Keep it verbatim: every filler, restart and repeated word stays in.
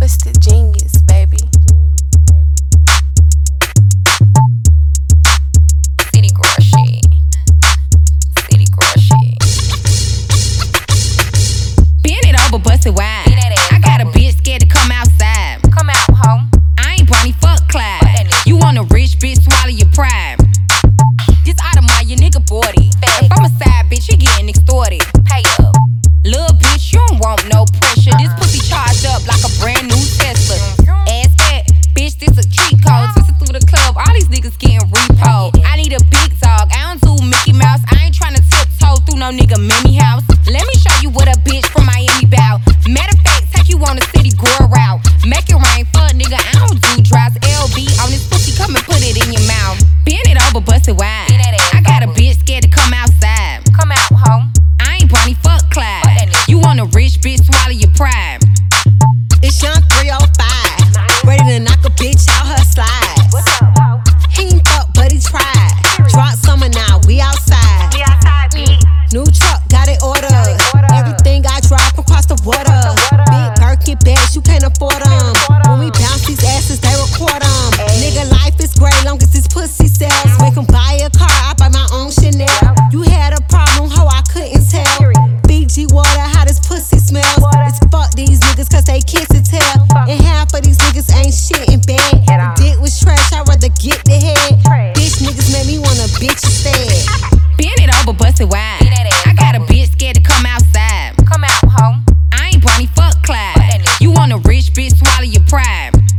Twisted genius, baby. City girl shit. City girl shit. Bend it over, bust it wide. I got a bitch scared to come outside. Come out, ho. I ain't Bonnie, fuck Clyde. You want a rich bitch, swallow your pride. This Audemars, your nigga bought it. If I'm a side bitch, you getting extorted. Pay up. Little bitch, you don't want no pressure. This pussy charged up like a brand new Tesla. Ass fat, bitch, this a cheat code. Twisted through the club, all these niggas getting repo. I need a big dog, I don't do Mickey Mouse. I ain't tryna tiptoe through no nigga Mini house. Let me show you what a bitch from Miami bout. Matter of fact, take you on a city girl route. Make it rain, fuck nigga, I don't do drugs. L B on this pussy, come and put it in your mouth. Bend it over, bust it wide. I got a bitch scared to come outside. Come out, ho. I ain't Bonnie, fuck Clyde. You want a rich bitch, swallow your pride. It's Young three oh five, ready to knock a bitch out her slide. What's up, ho? He ain't fuck, but he tried. Drop summer now, we outside. We outside, bitch. New truck, got it ordered. Everything I drive across the water. Big Birkin bags, you can't afford them. When we bounce these asses, they record them. Nigga, life is great, long as this pussy sells. Make him buy a car, I buy my own Chanel. You had a problem, ho, I couldn't tell. Fiji water, how this pussy smells. It's fuck these niggas, cause they kiss and tell. And half of these niggas ain't shit in bed. Dick was trash, I'd rather get the head. Bitch niggas made me want a bitch instead. Bend it over, bust it wide. I got a bitch scared to come outside. Come out, ho. I ain't Bonnie, fuck Clyde. You want a rich bitch, swallow your pride.